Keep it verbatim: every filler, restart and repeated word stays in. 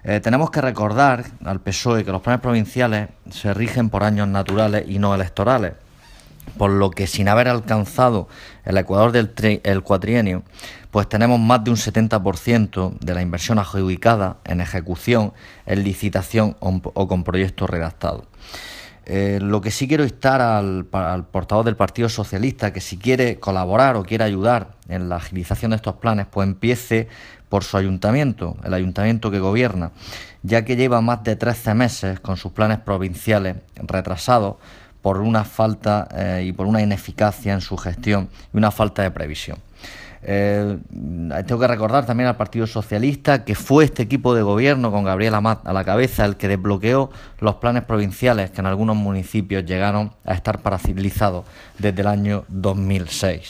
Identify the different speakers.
Speaker 1: Eh, tenemos que recordar al P S O E que los planes provinciales se rigen por años naturales y no electorales, por lo que sin haber alcanzado el ecuador del tri- el cuatrienio, pues tenemos más de un setenta por ciento de la inversión adjudicada en ejecución, en licitación o, o con proyectos redactados. Eh, lo que sí quiero instar al, al portavoz del Partido Socialista, que si quiere colaborar o quiere ayudar en la agilización de estos planes, pues empiece por su ayuntamiento, el ayuntamiento que gobierna, ya que lleva más de trece meses con sus planes provinciales retrasados por una falta eh, y por una ineficacia en su gestión y una falta de previsión. Eh, tengo que recordar también al Partido Socialista que fue este equipo de gobierno con Gabriel Amat a la cabeza el que desbloqueó los planes provinciales que en algunos municipios llegaron a estar paralizados desde el año dos mil seis.